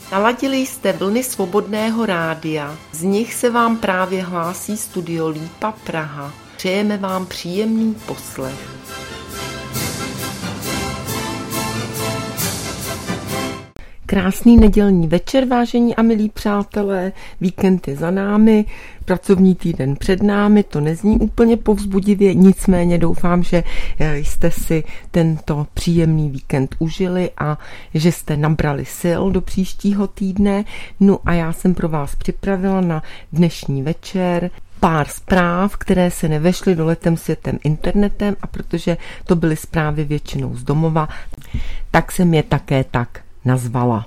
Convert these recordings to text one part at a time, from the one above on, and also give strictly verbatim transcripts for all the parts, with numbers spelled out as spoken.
Naladili jste vlny Svobodného rádia, z nich se vám právě hlásí Studio Lípa Praha. Přejeme vám příjemný poslech. Krásný nedělní večer, vážení a milí přátelé, víkend je za námi, pracovní týden před námi, to nezní úplně povzbudivě, nicméně doufám, že jste si tento příjemný víkend užili a že jste nabrali sil do příštího týdne. No a já jsem pro vás připravila na dnešní večer pár zpráv, které se nevešly do letem světem internetem, a protože to byly zprávy většinou z domova, tak jsem je také tak nazvala.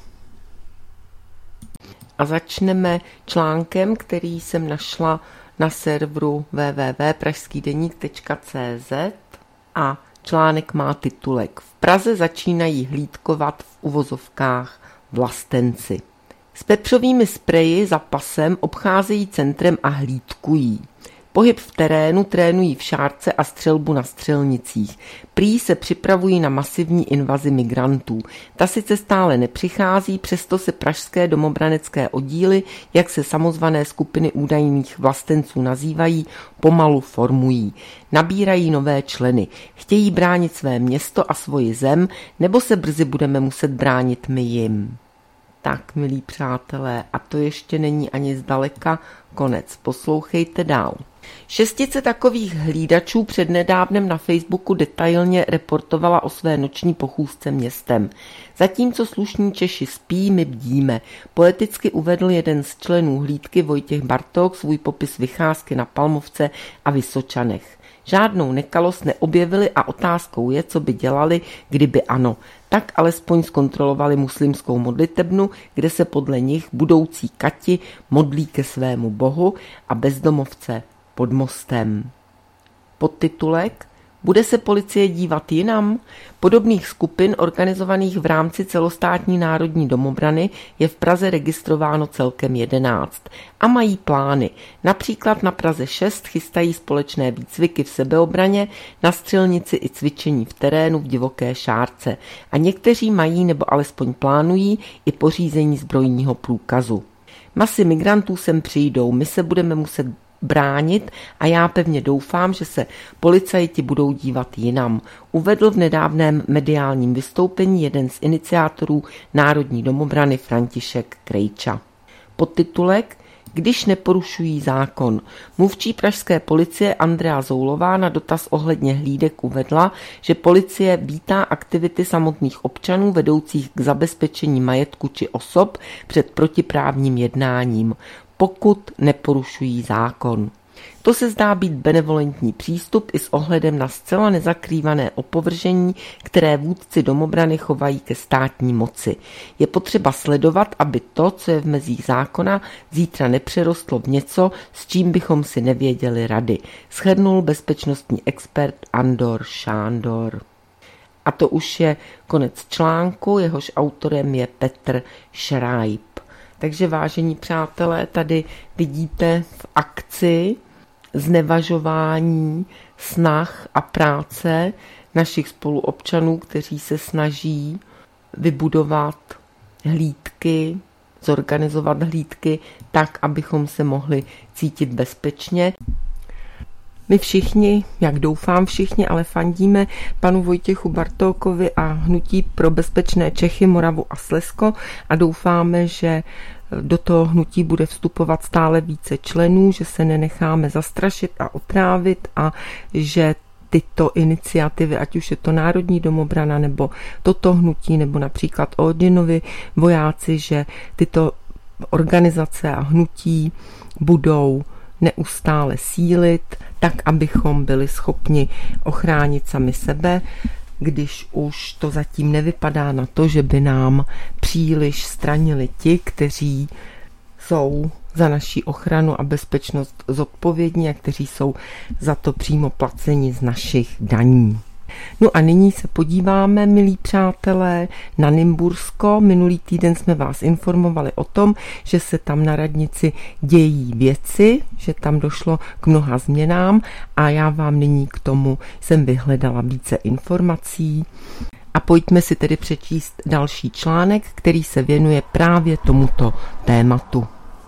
A začneme článkem, který jsem našla na serveru w w w tečka pražskýdeník tečka cé zet a článek má titulek V Praze začínají hlídkovat v uvozovkách vlastenci. S pepřovými spreji za pasem obcházejí centrem a hlídkují. Pohyb v terénu trénují v šárce a střelbu na střelnicích. Prý se připravují na masivní invazi migrantů. Ta sice stále nepřichází, přesto se pražské domobranecké oddíly, jak se samozvané skupiny údajných vlastenců nazývají, pomalu formují. Nabírají nové členy. Chtějí bránit své město a svoji zem, nebo se brzy budeme muset bránit my jim. Tak, milí přátelé, a to ještě není ani zdaleka konec. Poslouchejte dál. Šestice takových hlídačů přednedávnem na Facebooku detailně reportovala o své noční pochůzce městem. Zatímco slušní Češi spí, my bdíme. Poeticky uvedl jeden z členů hlídky Vojtěch Bartók svůj popis vycházky na Palmovce a Vysočanech. Žádnou nekalost neobjevili a otázkou je, co by dělali, kdyby ano. Tak alespoň zkontrolovali muslimskou modlitebnu, kde se podle nich budoucí Kati modlí ke svému bohu a bezdomovce pod mostem. Podtitulek Bude se policie dívat jinam? Podobných skupin organizovaných v rámci celostátní národní domobrany je v Praze registrováno celkem jedenáct a mají plány. Například na Praze šest chystají společné výcviky v sebeobraně, na střelnici i cvičení v terénu v divoké šárce a někteří mají nebo alespoň plánují i pořízení zbrojního průkazu. Masy migrantů sem přijdou, my se budeme muset bránit a já pevně doufám, že se policajti budou dívat jinam, uvedl v nedávném mediálním vystoupení jeden z iniciátorů Národní domobrany František Krejča. Podtitulek Když neporušují zákon. Mluvčí pražské policie Andrea Zoulová na dotaz ohledně hlídek uvedla, že policie vítá aktivity samotných občanů vedoucích k zabezpečení majetku či osob před protiprávním jednáním, pokud neporušují zákon. To se zdá být benevolentní přístup i s ohledem na zcela nezakrývané opovržení, které vůdci domobrany chovají ke státní moci. Je potřeba sledovat, aby to, co je v mezích zákona, zítra nepřerostlo v něco, s čím bychom si nevěděli rady, shrnul bezpečnostní expert Andor Šándor. A to už je konec článku, jehož autorem je Petr Šrájb. Takže vážení přátelé, tady vidíte v akci znevažování snah a práce našich spoluobčanů, kteří se snaží vybudovat hlídky, zorganizovat hlídky tak, abychom se mohli cítit bezpečně. My všichni, jak doufám všichni, ale fandíme panu Vojtěchu Bartókovi a hnutí pro bezpečné Čechy, Moravu a Slezsko a doufáme, že do toho hnutí bude vstupovat stále více členů, že se nenecháme zastrašit a otrávit a že tyto iniciativy, ať už je to Národní domobrana nebo toto hnutí, nebo například Odinovi vojáci, že tyto organizace a hnutí budou neustále sílit, tak abychom byli schopni ochránit sami sebe, když už to zatím nevypadá na to, že by nám příliš stranili ti, kteří jsou za naší ochranu a bezpečnost zodpovědní a kteří jsou za to přímo placeni z našich daní. No a nyní se podíváme, milí přátelé, na Nymbursko. Minulý týden jsme vás informovali o tom, že se tam na radnici dějí věci, že tam došlo k mnoha změnám a já vám nyní k tomu jsem vyhledala více informací A pojďme si tedy přečíst další článek, který se věnuje právě tomuto tématu.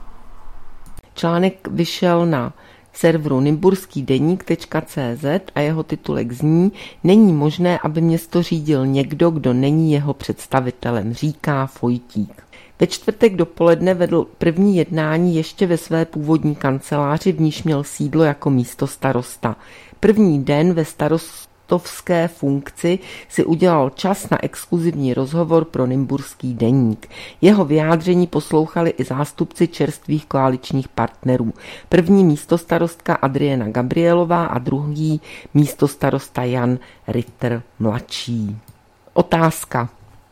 Článek vyšel na serveru nymburský deník tečka cé zet a jeho titulek zní: Není možné, aby město řídil někdo, kdo není jeho představitelem, říká Fojtík. Ve čtvrtek dopoledne vedl první jednání ještě ve své původní kanceláři, v níž měl sídlo jako místostarosta. První den ve starostovské funkci si udělal čas na exkluzivní rozhovor pro nymburský deník. Jeho vyjádření poslouchali i zástupci čerstvých koaličních partnerů. První místostarostka Adriana Gabrielová a druhý místostarosta Jan Ritter mladší. Otázka.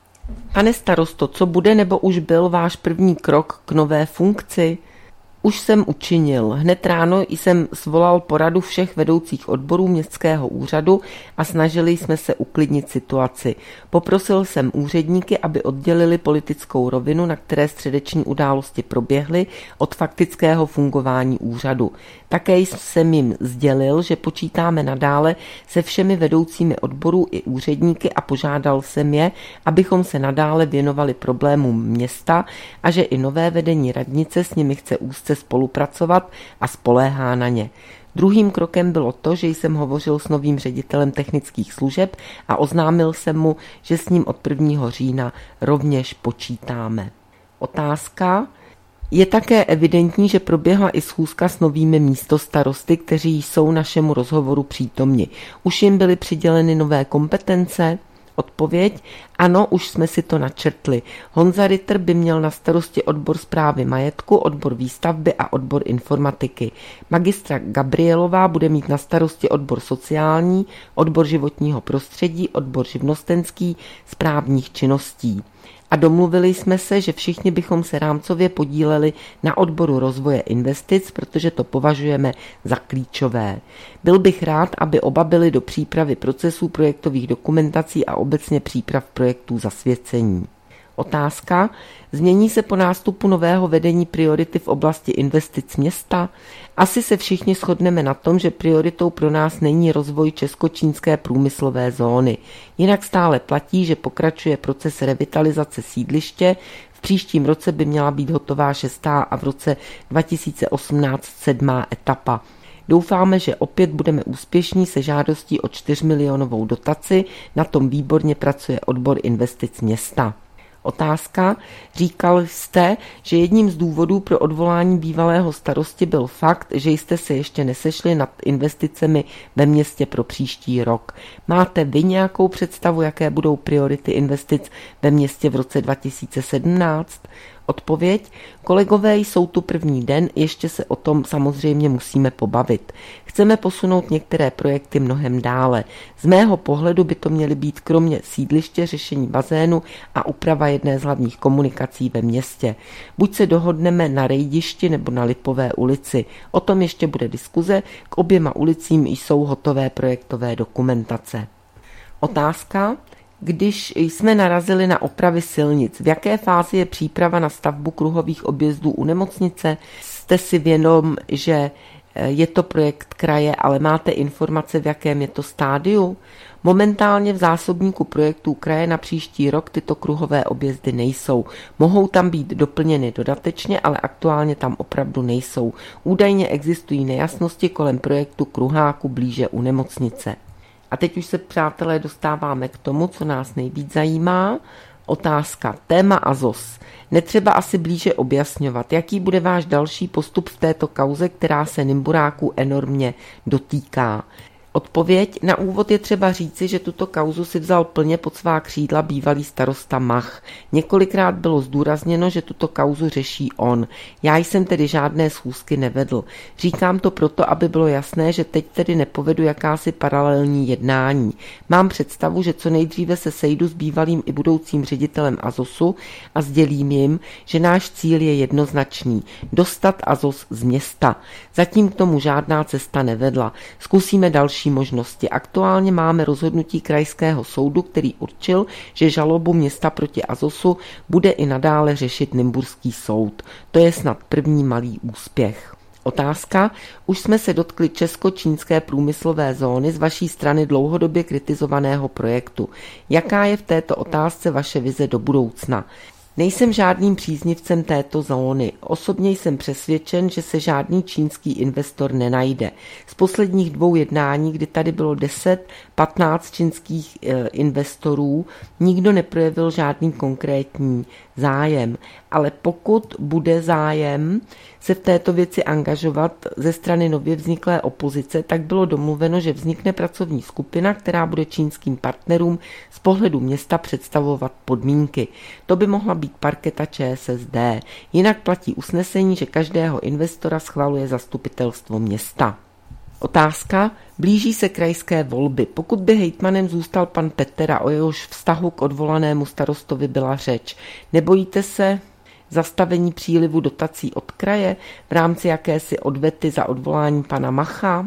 Pane starosto, co bude nebo už byl váš první krok k nové funkci? Už jsem učinil. Hned ráno jsem svolal poradu všech vedoucích odborů městského úřadu a snažili jsme se uklidnit situaci. Poprosil jsem úředníky, aby oddělili politickou rovinu, na které středeční události proběhly, od faktického fungování úřadu. Také jsem jim sdělil, že počítáme nadále se všemi vedoucími odborů i úředníky a požádal jsem je, abychom se nadále věnovali problémům města a že i nové vedení radnice s nimi chce úzce spolupracovat a spoléhá na ně. Druhým krokem bylo to, že jsem hovořil s novým ředitelem technických služeb a oznámil jsem mu, že s ním od prvního října rovněž počítáme. Otázka. Je také evidentní, že proběhla i schůzka s novými místostarosty, kteří jsou našemu rozhovoru přítomni. Už jim byly přiděleny nové kompetence? Odpověď. Ano, už jsme si to načrtli. Honza Ritter by měl na starosti odbor správy majetku, odbor výstavby a odbor informatiky. Magistra Gabrielová bude mít na starosti odbor sociální, odbor životního prostředí, odbor živnostenský, správních činností. A domluvili jsme se, že všichni bychom se rámcově podíleli na odboru rozvoje investic, protože to považujeme za klíčové. Byl bych rád, aby oba byli do přípravy procesů projektových dokumentací a obecně příprav projektů zasvěcení. Otázka. Změní se po nástupu nového vedení priority v oblasti investic města? Asi se všichni shodneme na tom, že prioritou pro nás není rozvoj česko-čínské průmyslové zóny. Jinak stále platí, že pokračuje proces revitalizace sídliště. V příštím roce by měla být hotová šestá a v roce dva tisíce osmnáct sedmá etapa. Doufáme, že opět budeme úspěšní se žádostí o čtyřmilionovou dotaci. Na tom výborně pracuje odbor investic města. Otázka. Říkal jste, že jedním z důvodů pro odvolání bývalého starosti byl fakt, že jste se ještě nesešli nad investicemi ve městě pro příští rok. Máte vy nějakou představu, jaké budou priority investic ve městě v roce dva tisíce sedmnáct? Odpověď. Kolegové jsou tu první den, ještě se o tom samozřejmě musíme pobavit. Chceme posunout některé projekty mnohem dále. Z mého pohledu by to měly být kromě sídliště, řešení bazénu a úprava jedné z hlavních komunikací ve městě. Buď se dohodneme na Rejdišti nebo na Lipové ulici. O tom ještě bude diskuze, k oběma ulicím jsou hotové projektové dokumentace. Otázka. Když jsme narazili na opravy silnic, v jaké fázi je příprava na stavbu kruhových objezdů u nemocnice? Jste si vědom, že je to projekt kraje, ale máte informace, v jakém je to stádiu? Momentálně v zásobníku projektů kraje na příští rok tyto kruhové objezdy nejsou. Mohou tam být doplněny dodatečně, ale aktuálně tam opravdu nejsou. Údajně existují nejasnosti kolem projektu kruháku blíže u nemocnice. A teď už se, přátelé, dostáváme k tomu, co nás nejvíc zajímá. Otázka. Téma Azos. Netřeba asi blíže objasňovat, jaký bude váš další postup v této kauze, která se Nymburáků enormně dotýká. Odpověď. Na úvod je třeba říci, že tuto kauzu si vzal plně pod svá křídla bývalý starosta Mach. Několikrát bylo zdůrazněno, že tuto kauzu řeší on. Já jsem tedy žádné schůzky nevedl. Říkám to proto, aby bylo jasné, že teď tedy nepovedu jakási paralelní jednání. Mám představu, že co nejdříve se sejdu s bývalým i budoucím ředitelem Azosu a sdělím jim, že náš cíl je jednoznačný. Dostat Azos z města. Zatím k tomu žádná cesta nevedla. Zkusíme další možnosti. Aktuálně máme rozhodnutí krajského soudu, který určil, že žalobu města proti Azosu bude i nadále řešit Nymburský soud. To je snad první malý úspěch. Otázka. Už jsme se dotkli česko-čínské průmyslové zóny z vaší strany dlouhodobě kritizovaného projektu. Jaká je v této otázce vaše vize do budoucna? Nejsem žádným příznivcem této zóny. Osobně jsem přesvědčen, že se žádný čínský investor nenajde. Z posledních dvou jednání, kdy tady bylo deset patnáct čínských e, investorů, nikdo neprojevil žádný konkrétní zájem. Ale pokud bude zájem se v této věci angažovat ze strany nově vzniklé opozice, tak bylo domluveno, že vznikne pracovní skupina, která bude čínským partnerům z pohledu města představovat podmínky. To by mohla být parketa ČSSD. Jinak platí usnesení, že každého investora schvaluje zastupitelstvo města. Otázka. Blíží se krajské volby. Pokud by hejtmanem zůstal pan Petera, o jehož vztahu k odvolanému starostovi byla řeč, nebojíte se zastavení přílivu dotací od kraje v rámci jakési odvety za odvolání pana Macha?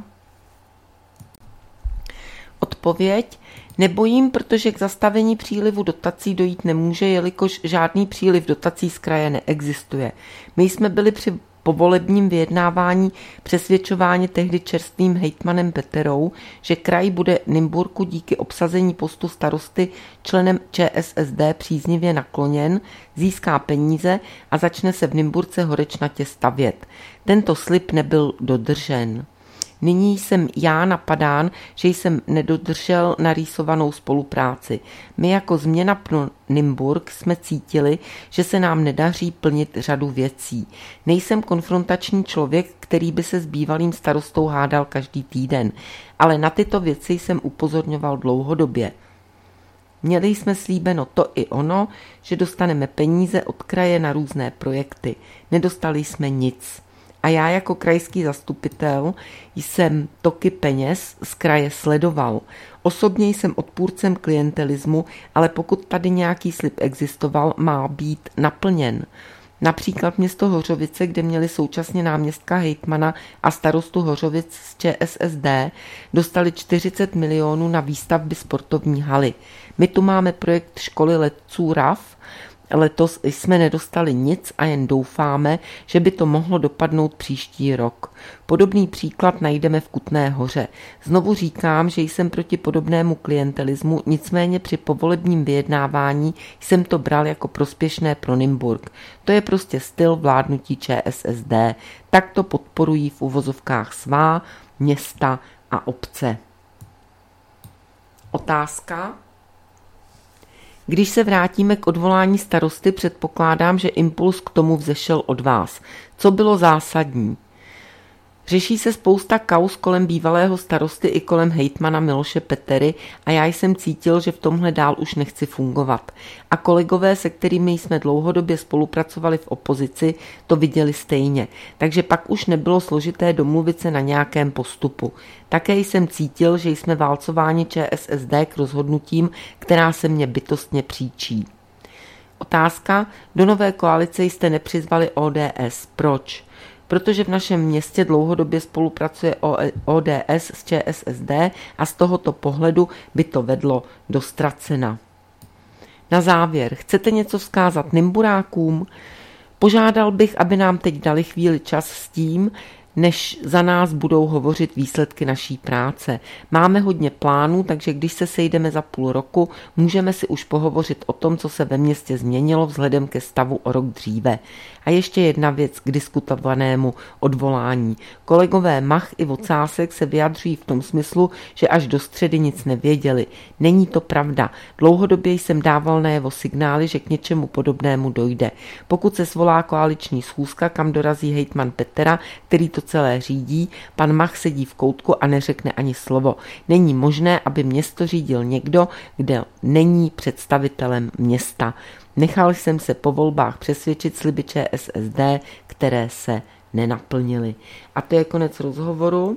Odpověď. Nebojím, protože k zastavení přílivu dotací dojít nemůže, jelikož žádný příliv dotací z kraje neexistuje. My jsme byli při povolebním vyjednávání přesvědčováni tehdy čerstvým hejtmanem Peterou, že kraj bude Nymburku díky obsazení postu starosty členem ČSSD příznivě nakloněn, získá peníze a začne se v Nymburce horečnatě stavět. Tento slib nebyl dodržen. Nyní jsem já napadán, že jsem nedodržel narýsovanou spolupráci. My jako Změna pro Nymburk jsme cítili, že se nám nedaří plnit řadu věcí. Nejsem konfrontační člověk, který by se s bývalým starostou hádal každý týden, ale na tyto věci jsem upozorňoval dlouhodobě. Měli jsme slíbeno to i ono, že dostaneme peníze od kraje na různé projekty. Nedostali jsme nic. A já jako krajský zastupitel jsem toky peněz z kraje sledoval. Osobně jsem odpůrcem klientelismu, ale pokud tady nějaký slib existoval, má být naplněn. Například město Hořovice, kde měli současně náměstka hejtmana a starostu Hořovic z ČSSD, dostali čtyřicet milionů na výstavby sportovní haly. My tu máme projekt školy letců R A F. Letos jsme nedostali nic a jen doufáme, že by to mohlo dopadnout příští rok. Podobný příklad najdeme v Kutné Hoře. Znovu říkám, že jsem proti podobnému klientelismu, nicméně při povolebním vyjednávání jsem to bral jako prospěšné pro Nymburk. To je prostě styl vládnutí ČSSD. Tak to podporují v uvozovkách svá města a obce. Otázka. Když se vrátíme k odvolání starosty, předpokládám, že impuls k tomu vzešel od vás. Co bylo zásadní? Řeší se spousta kauz kolem bývalého starosty i kolem hejtmana Miloše Petery a já jsem cítil, že v tomhle dál už nechci fungovat. A kolegové, se kterými jsme dlouhodobě spolupracovali v opozici, to viděli stejně. Takže pak už nebylo složité domluvit se na nějakém postupu. Také jsem cítil, že jsme válcováni ČSSD k rozhodnutím, která se mě bytostně příčí. Otázka. Do nové koalice jste nepřizvali O D S. Proč? Protože v našem městě dlouhodobě spolupracuje O D S s ČSSD a z tohoto pohledu by to vedlo do ztracena. Na závěr, chcete něco vzkázat Nymburákům? Požádal bych, aby nám teď dali chvíli čas s tím, než za nás budou hovořit výsledky naší práce. Máme hodně plánů, takže když se sejdeme za půl roku, můžeme si už pohovořit o tom, co se ve městě změnilo vzhledem ke stavu o rok dříve. A ještě jedna věc k diskutovanému odvolání. Kolegové Mach i Vocásek se vyjadřují v tom smyslu, že až do středy nic nevěděli. Není to pravda. Dlouhodobě jsem dával najevo signály, že k něčemu podobnému dojde. Pokud se svolá koaliční schůzka, kam dorazí hejtman Petera, který to celé řídí, pan Mach sedí v koutku a neřekne ani slovo. Není možné, aby město řídil někdo, kde není představitelem města. Nechal jsem se po volbách přesvědčit sliby ČSSD, které se nenaplnily. A to je konec rozhovoru.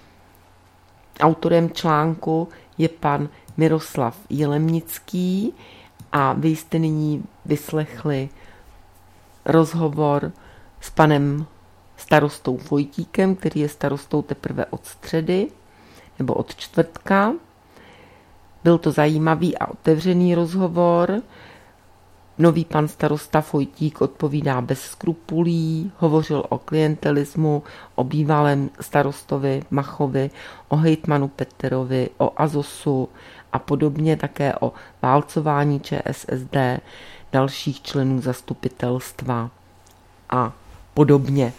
Autorem článku je pan Miroslav Jilemnický a vy jste nyní vyslechli rozhovor s panem starostou Vojtíkem, který je starostou teprve od středy nebo od čtvrtka. Byl to zajímavý a otevřený rozhovor. Nový pan starosta Fojtík odpovídá bez skrupulí, hovořil o klientelismu, o bývalém starostovi Machovi, o hejtmanu Petterovi, o Azosu a podobně, také o válcování ČSSD, dalších členů zastupitelstva a podobně.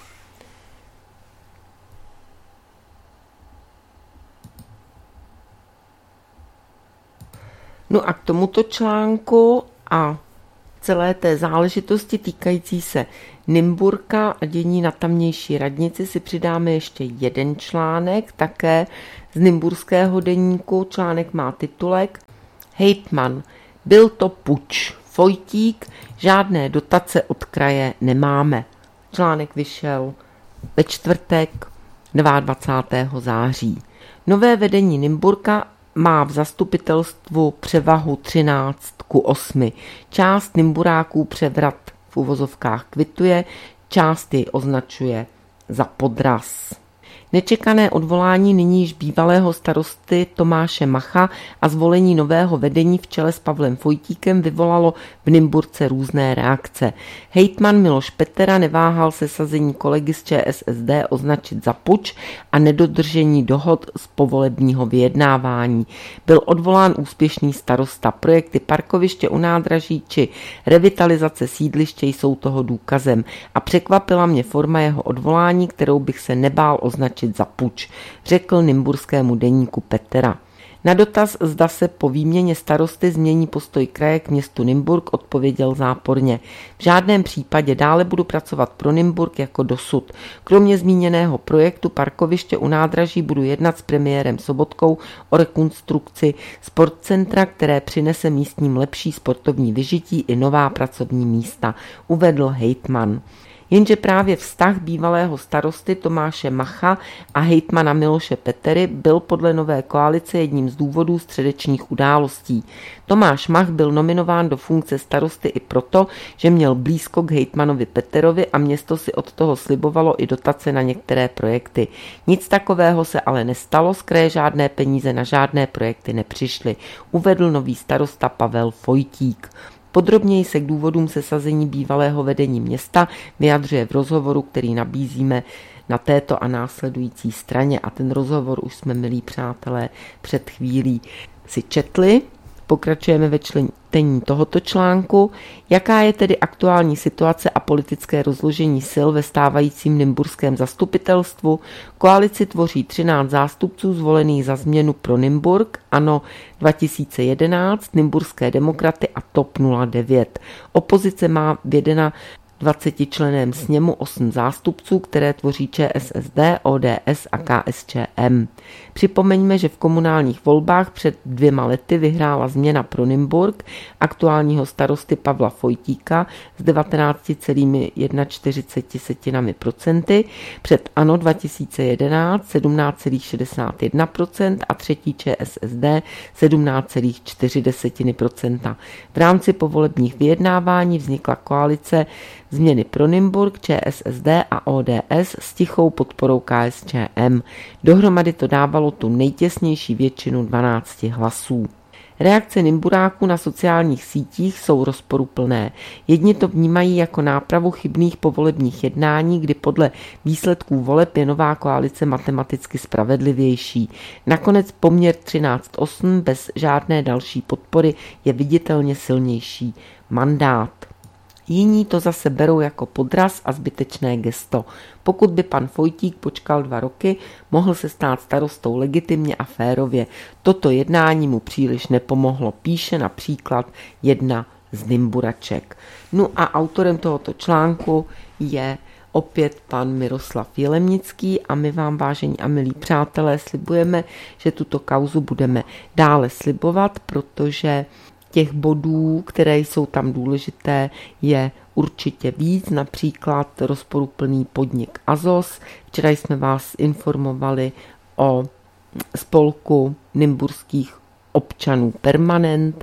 No a k tomuto článku a celé té záležitosti týkající se Nymburka a dění na tamnější radnici si přidáme ještě jeden článek, také z nymburského deníku. Článek má titulek Hejtman, byl to puč, Fojtík, žádné dotace od kraje nemáme. Článek vyšel ve čtvrtek dvacátého druhého září. Nové vedení Nymburka má v zastupitelstvu převahu třináct ku osmi. Část Nymburáků převrat v uvozovkách kvituje, část jej označuje za podraz. Nečekané odvolání nyní již bývalého starosty Tomáše Macha a zvolení nového vedení v čele s Pavlem Fojtíkem vyvolalo v Nymburce různé reakce. Hejtman Miloš Pettera neváhal se sazení kolegy z ČSSD označit za puč a nedodržení dohod z povolebního vyjednávání. Byl odvolán úspěšný starosta. Projekty parkoviště u nádraží či revitalizace sídliště jsou toho důkazem a překvapila mě forma jeho odvolání, kterou bych se nebál označit za puč, řekl nymburskému deníku Pettera. Na dotaz, zda se po výměně starosty změní postoj kraje k městu Nymburk, odpověděl záporně. V žádném případě dále budu pracovat pro Nymburk jako dosud. Kromě zmíněného projektu parkoviště u nádraží budu jednat s premiérem Sobotkou o rekonstrukci sportcentra, které přinese místním lepší sportovní vyžití i nová pracovní místa, uvedl hejtman. Jenže právě vztah bývalého starosty Tomáše Macha a hejtmana Miloše Pettery byl podle nové koalice jedním z důvodů středečních událostí. Tomáš Mach byl nominován do funkce starosty i proto, že měl blízko k hejtmanovi Petterovi a město si od toho slibovalo i dotace na některé projekty. Nic takového se ale nestalo, z kraje žádné peníze na žádné projekty nepřišly, uvedl nový starosta Pavel Fojtík. Podrobněji se k důvodům sesazení bývalého vedení města vyjadřuje v rozhovoru, který nabízíme na této a následující straně. A ten rozhovor už jsme, milí přátelé, před chvílí si četli. Pokračujeme ve čtení tohoto článku. Jaká je tedy aktuální situace a politické rozložení sil ve stávajícím nymburském zastupitelstvu? Koalici tvoří třináct zástupců zvolených za změnu pro Nymburk, ANO dva tisíce jedenáct, Nymburské demokraty a TOP nula devět. Opozice má v dvacetičlenném sněmu osm zástupců, které tvoří ČSSD, O D S a K S Č M. Připomeňme, že v komunálních volbách před dvěma lety vyhrála změna pro Nymburk aktuálního starosty Pavla Fojtíka s devatenáct celá čtyřicet jedna procenta, před ANO dva tisíce jedenáct sedmnáct celá šedesát jedna procenta a třetí ČSSD sedmnáct celá čtyři procenta. V rámci povolebních vyjednávání vznikla koalice změny pro Nymburk, ČSSD a O D S s tichou podporou K S Č M. Dohromady to dávalo tu nejtěsnější většinu dvanácti hlasů. Reakce Nymburáků na sociálních sítích jsou rozporuplné. Jedni to vnímají jako nápravu chybných povolebních jednání, kdy podle výsledků voleb je nová koalice matematicky spravedlivější. Nakonec poměr třináct osm bez žádné další podpory je viditelně silnější mandát. Jiní to zase berou jako podraz a zbytečné gesto. Pokud by pan Fojtík počkal dva roky, mohl se stát starostou legitimně a férově. Toto jednání mu příliš nepomohlo, píše například jedna z Nymburaček. No a autorem tohoto článku je opět pan Miroslav Jelemnický a my vám, vážení a milí přátelé, slibujeme, že tuto kauzu budeme dále slibovat, protože těch bodů, které jsou tam důležité, je určitě víc, například rozporuplný podnik Azos. Včera jsme vás informovali o spolku nymburských občanů Permanent,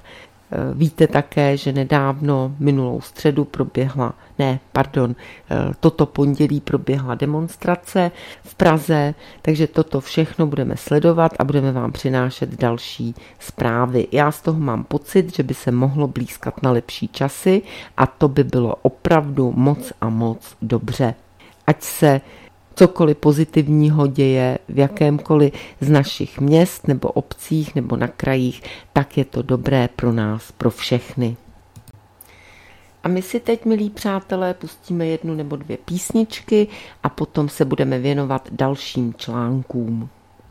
Víte také, že nedávno minulou středu proběhla, ne, pardon, toto pondělí proběhla demonstrace v Praze, takže toto všechno budeme sledovat a budeme vám přinášet další zprávy. Já z toho mám pocit, že by se mohlo blýskat na lepší časy a to by bylo opravdu moc a moc dobře. Ať se cokoliv pozitivního děje v jakémkoliv z našich měst nebo obcích nebo na krajích, tak je to dobré pro nás, pro všechny. A my si teď, milí přátelé, pustíme jednu nebo dvě písničky a potom se budeme věnovat dalším článkům.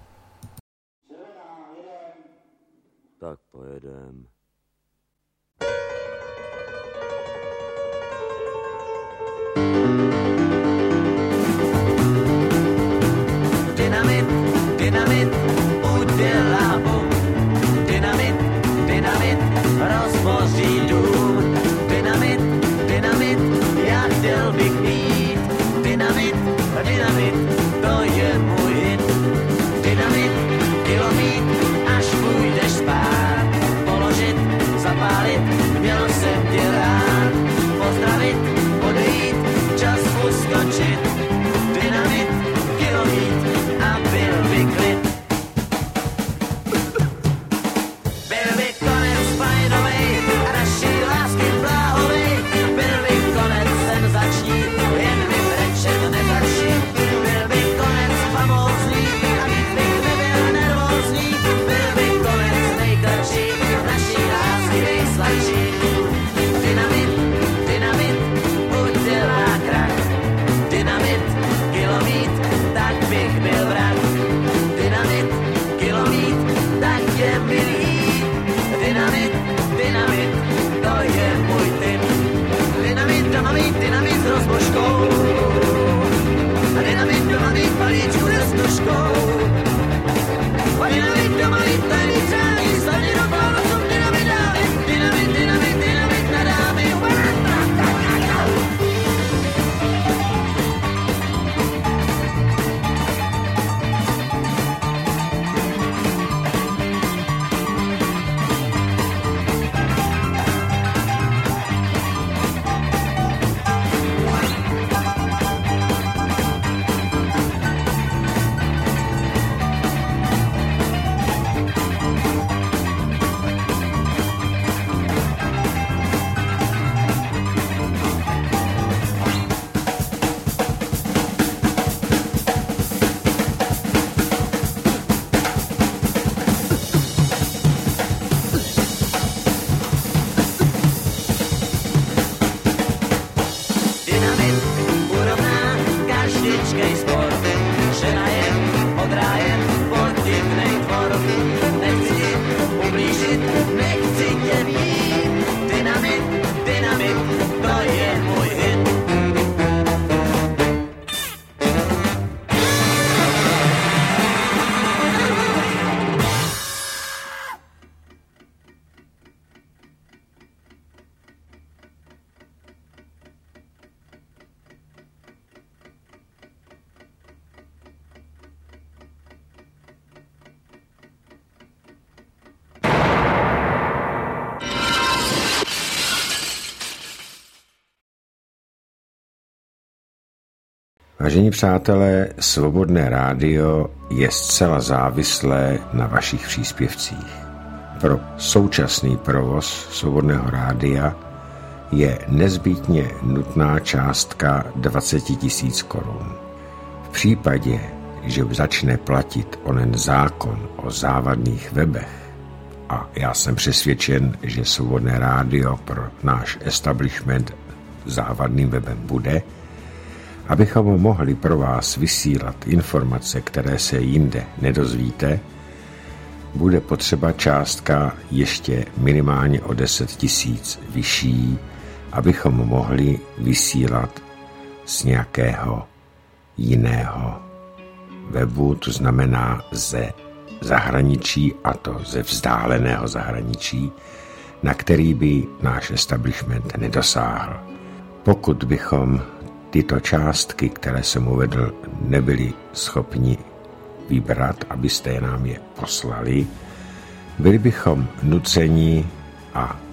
Tak pojedem. Dynamit, dynamit, udělá bum. Dynamit, dynamit, rozboří dům. Dynamit, dynamit, já chtěl bych mít. Dynamit, dynamit, to je můj hit. Dynamit, kilomít, až půjdeš spát. Položit, zapálit, měl jsem tě rád. Pozdravit, odejít, čas uskočit. Dynamit, kilomít, a byl by klid. Byl by konec fajnovej a naší lásky bláhovej. Byl by konec senzační, jen by brečet nezačí. Byl by konec famózní a víc bych nebyl nervózní. Byl by konec nejkratší, naší lásky nejsladší. Dynamit, dynamit, udělá krach. Dynamit, kilomít, tak bych byl vrah. Dynamit, kilomít, tak je milý. Dynamit, dynamit, to je můj typ. Dynamit, doma mít, dynamit s rozbožkou. A dynamit, doma mít balíčku s tužkou. A dynamit, doma mít tajný přání, slavně do Vánocu dynamit dáme. Dynamit, dynamit, dynamit na dámy. Dynamit urovná každičkej spor. Žena je od ráje podivnej tvor. Nechci ti ublížit, nechci tě mít. Dynamit, dynamit, to je můj hit. Vážení přátelé, Svobodné rádio je zcela závislé na vašich příspěvcích. Pro současný provoz Svobodného rádia je nezbytně nutná částka dvacet tisíc korun. V případě, že začne platit onen zákon o závadných webech, a já jsem přesvědčen, že Svobodné rádio pro náš establishment závadným webem bude, abychom mohli pro vás vysílat informace, které se jinde nedozvíte, bude potřeba částka ještě minimálně o deset tisíc vyšší, abychom mohli vysílat z nějakého jiného webu, to znamená ze zahraničí, a to ze vzdáleného zahraničí, na který by náš establishment nedosáhl. Pokud bychom tyto částky, které jsem uvedl, nebyli schopni vybrat, abyste nám je poslali, byli bychom nuceni, a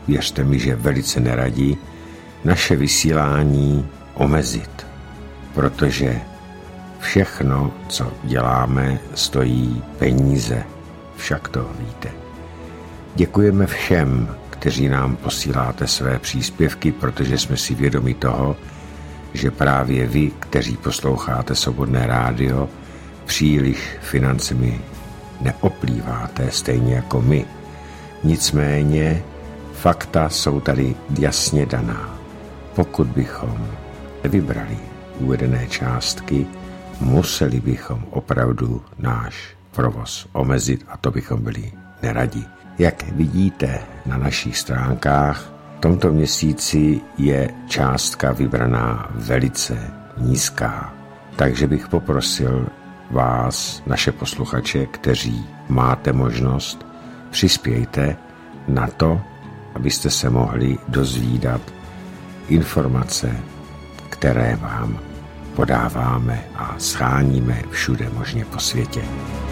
věřte mi, že velice neradi, naše vysílání omezit, protože všechno, co děláme, stojí peníze, však to víte. Děkujeme všem, kteří nám posíláte své příspěvky, protože jsme si vědomi toho, že právě vy, kteří posloucháte Svobodné rádio, příliš financemi neoplýváte, stejně jako my. Nicméně fakta jsou tady jasně daná. Pokud bychom nevybrali uvedené částky, museli bychom opravdu náš provoz omezit a to bychom byli neradi. Jak vidíte na našich stránkách, v tomto měsíci je částka vybraná velice nízká. Takže bych poprosil vás, naše posluchače, kteří máte možnost, přispějte na to, abyste se mohli dozvídat informace, které vám podáváme a scháníme všude možně po světě.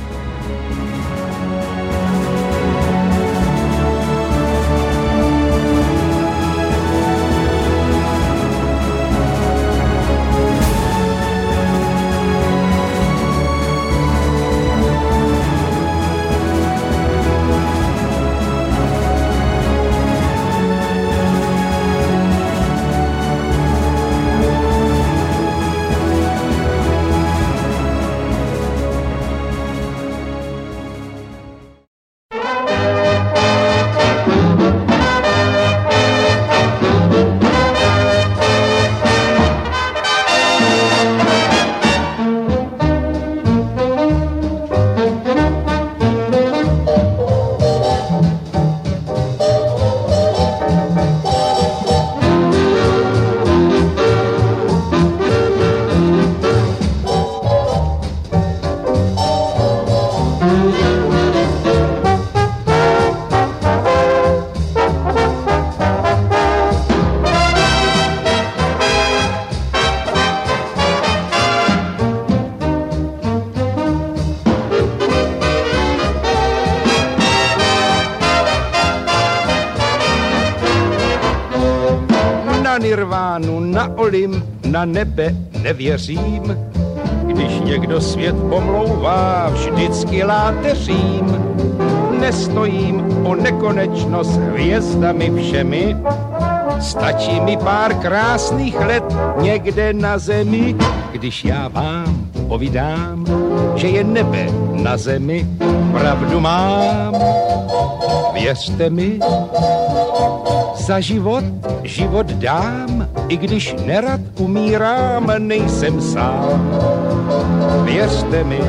Nirvánu, na Olymp, na nebe nevěřím. Když někdo svět pomlouvá, vždycky láteřím. Nestojím o nekonečnost hvězdami všemi. Stačí mi pár krásných let někde na zemi, když já vám povídám, že je nebe na zemi. Pravdu mám, věřte mi, za život život dám, i když nerad umírám, nejsem sám. Věřte mi,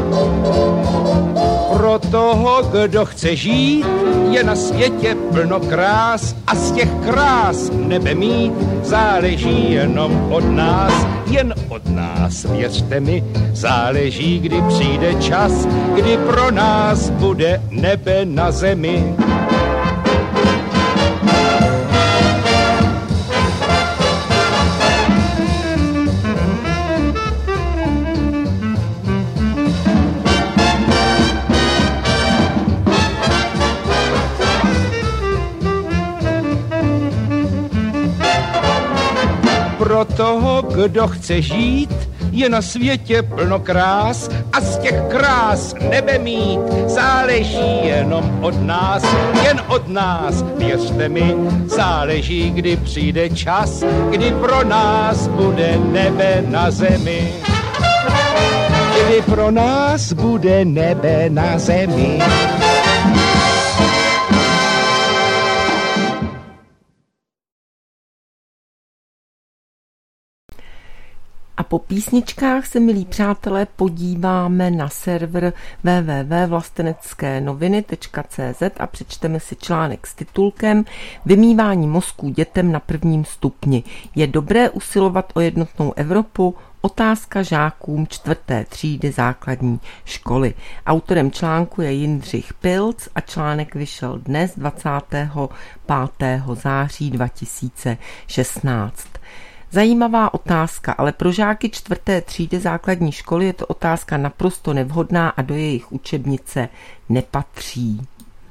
pro toho, kdo chce žít, je na světě plno krás a z těch krás nebe mít záleží jenom od nás, jen od nás. Věřte mi, záleží, kdy přijde čas, kdy pro nás bude nebe na zemi. Pro toho, kdo chce žít, je na světě plno krás a z těch krás nebe mít záleží jenom od nás, jen od nás. Věřte mi, záleží, kdy přijde čas, kdy pro nás bude nebe na zemi. Kdy pro nás bude nebe na zemi. A po písničkách se, milí přátelé, podíváme na server w w w tečka vlastenecké noviny tečka c z a přečteme si článek s titulkem Vymývání mozků dětem na prvním stupni. Je dobré usilovat o jednotnou Evropu? Otázka žákům čtvrté třídy základní školy. Autorem článku je Jindřich Pilc a článek vyšel dnes dvacátého pátého září dva tisíce šestnáct. Zajímavá otázka, ale pro žáky čtvrté třídy základní školy je to otázka naprosto nevhodná a do jejich učebnice nepatří.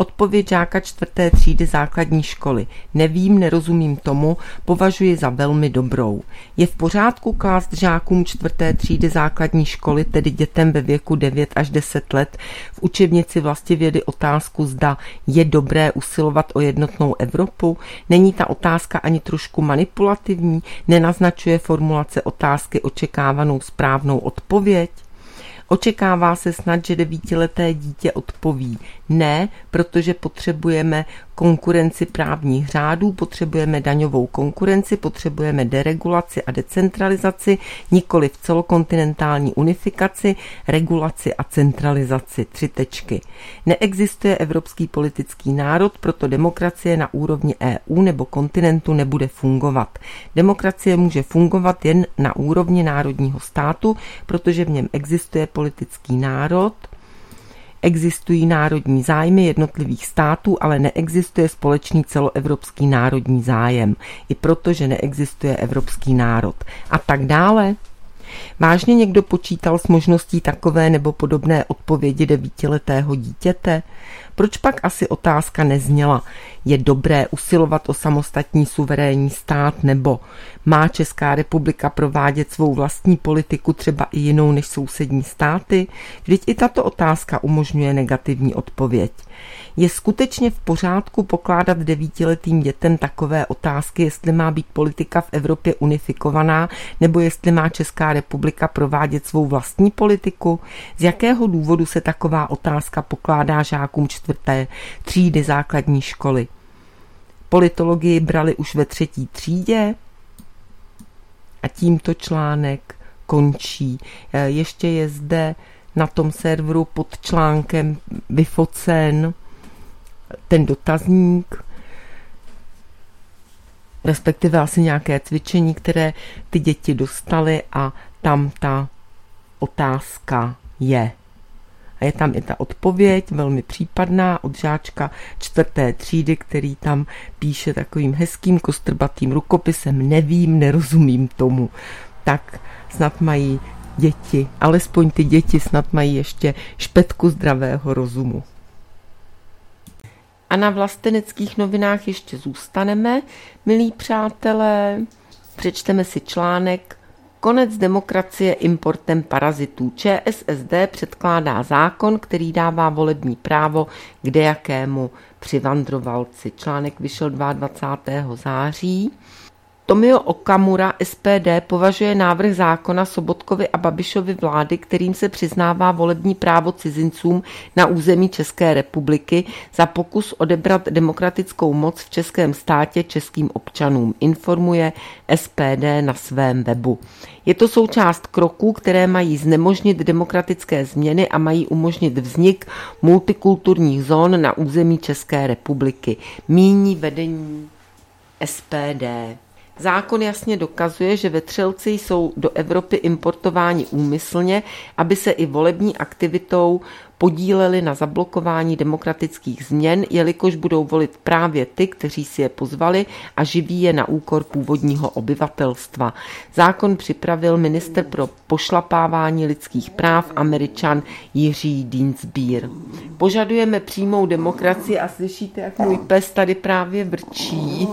Odpověď žáka čtvrté třídy základní školy. Nevím, nerozumím tomu, považuji za velmi dobrou. Je v pořádku klást žákům čtvrté třídy základní školy, tedy dětem ve věku devět až deset let, v učebnici vlastivědy otázku, zda je dobré usilovat o jednotnou Evropu? Není ta otázka ani trošku manipulativní? Nenaznačuje formulace otázky očekávanou správnou odpověď? Očekává se snad, že devítileté dítě odpoví ne, protože potřebujeme konkurenci právních řádů, potřebujeme daňovou konkurenci, potřebujeme deregulaci a decentralizaci, nikoli v celokontinentální unifikaci, regulaci a centralizaci. Tři tečky. Neexistuje evropský politický národ, proto demokracie na úrovni E U nebo kontinentu nebude fungovat. Demokracie může fungovat jen na úrovni národního státu, protože v něm existuje politický národ, existují národní zájmy jednotlivých států, ale neexistuje společný celoevropský národní zájem. I proto, že neexistuje evropský národ. A tak dále. Vážně někdo počítal s možností takové nebo podobné odpovědi devítiletého dítěte? Proč pak asi otázka nezněla? Je dobré usilovat o samostatný suverénní stát, nebo má Česká republika provádět svou vlastní politiku třeba i jinou než sousední státy? Vždyť i tato otázka umožňuje negativní odpověď. Je skutečně v pořádku pokládat devítiletým dětem takové otázky, jestli má být politika v Evropě unifikovaná, nebo jestli má Česká republika provádět svou vlastní politiku? Z jakého důvodu se taková otázka pokládá žákům čtvrté třídy základní školy? Politologii brali už ve třetí třídě? A tímto článek končí. Ještě je zde na tom serveru pod článkem vyfocen ten dotazník, respektive asi nějaké cvičení, které ty děti dostaly, a tam ta otázka je. A je tam i ta odpověď, velmi případná, od žáčka čtvrté třídy, který tam píše takovým hezkým kostrbatým rukopisem: nevím, nerozumím tomu. Tak snad mají děti, alespoň ty děti snad mají ještě špetku zdravého rozumu. A na vlasteneckých novinách ještě zůstaneme, milí přátelé. Přečteme si článek Konec demokracie importem parazitů. ČSSD předkládá zákon, který dává volební právo kdejakému přivandrovalci. Článek vyšel dvacátého druhého září. Tomio Okamura, S P D, považuje návrh zákona Sobotkovy a Babišovy vlády, kterým se přiznává volební právo cizincům na území České republiky, za pokus odebrat demokratickou moc v českém státě českým občanům, informuje S P D na svém webu. Je to součást kroků, které mají znemožnit demokratické změny a mají umožnit vznik multikulturních zón na území České republiky, míní vedení S P D. Zákon jasně dokazuje, že vetřelci jsou do Evropy importováni úmyslně, aby se i volební aktivitou podíleli na zablokování demokratických změn, jelikož budou volit právě ty, kteří si je pozvali, a živí je na úkor původního obyvatelstva. Zákon připravil ministr pro pošlapávání lidských práv Američan Jiří Dienstbier. Požadujeme přímou demokracii a slyšíte, jak můj pes tady právě vrčí.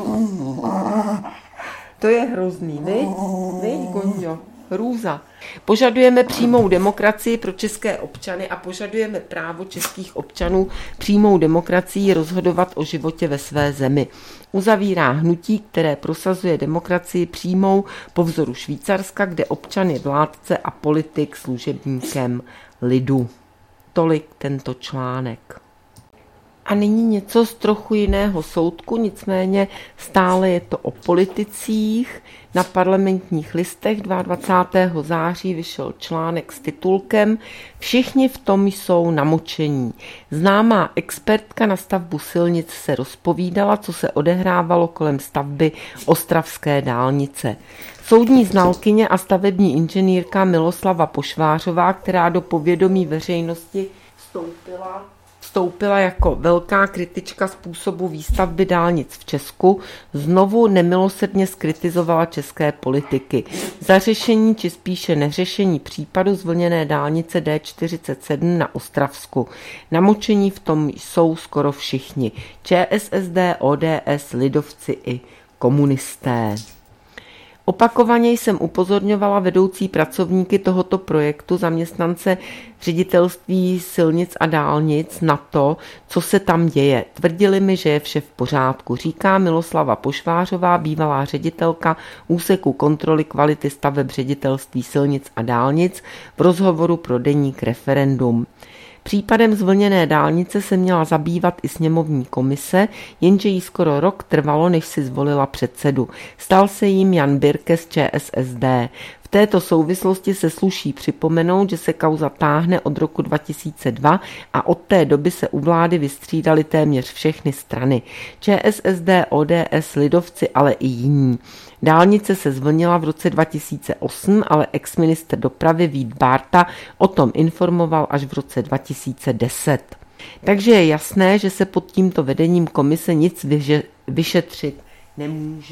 To je hrozný, viď? Viď, Gondo? Hrůza. Požadujeme přímou demokracii pro české občany a požadujeme právo českých občanů přímou demokracií rozhodovat o životě ve své zemi. Uzavírá hnutí, které prosazuje demokracii přímou po vzoru Švýcarska, kde občan je vládce a politik služebníkem lidu. Tolik tento článek. A nyní něco z trochu jiného soudku, nicméně stále je to o politicích. Na Parlamentních listech dvacátého druhého září vyšel článek s titulkem Všichni v tom jsou namočení. Známá expertka na stavbu silnic se rozpovídala, co se odehrávalo kolem stavby ostravské dálnice. Soudní znalkyně a stavební inženýrka Miloslava Pošvářová, která do povědomí veřejnosti vstoupila vstoupila jako velká kritička způsobu výstavby dálnic v Česku, znovu nemilosrdně skritizovala české politiky. Za řešení či spíše neřešení případu zvlněné dálnice D čtyřicet sedm na Ostravsku. Namočení v tom jsou skoro všichni. ČSSD, O D S, lidovci i komunisté. Opakovaně jsem upozorňovala vedoucí pracovníky tohoto projektu, zaměstnance ředitelství silnic a dálnic na to, co se tam děje. Tvrdili mi, že je vše v pořádku, říká Miloslava Pošvářová, bývalá ředitelka úseku kontroly kvality staveb ředitelství silnic a dálnic v rozhovoru pro deník Referendum. Případem zvlněné dálnice se měla zabývat i sněmovní komise, jenže jí skoro rok trvalo, než si zvolila předsedu. Stal se jím Jan Birke z ČSSD. V této souvislosti se sluší připomenout, že se kauza táhne od roku dva tisíce dva a od té doby se u vlády vystřídaly téměř všechny strany. ČSSD, O D S, lidovci, ale i jiní. Dálnice se zvlnila v roce dva tisíce osm, ale exministr dopravy Vít Bárta o tom informoval až v roce dva tisíce deset. Takže je jasné, že se pod tímto vedením komise nic vyšetřit nemůže.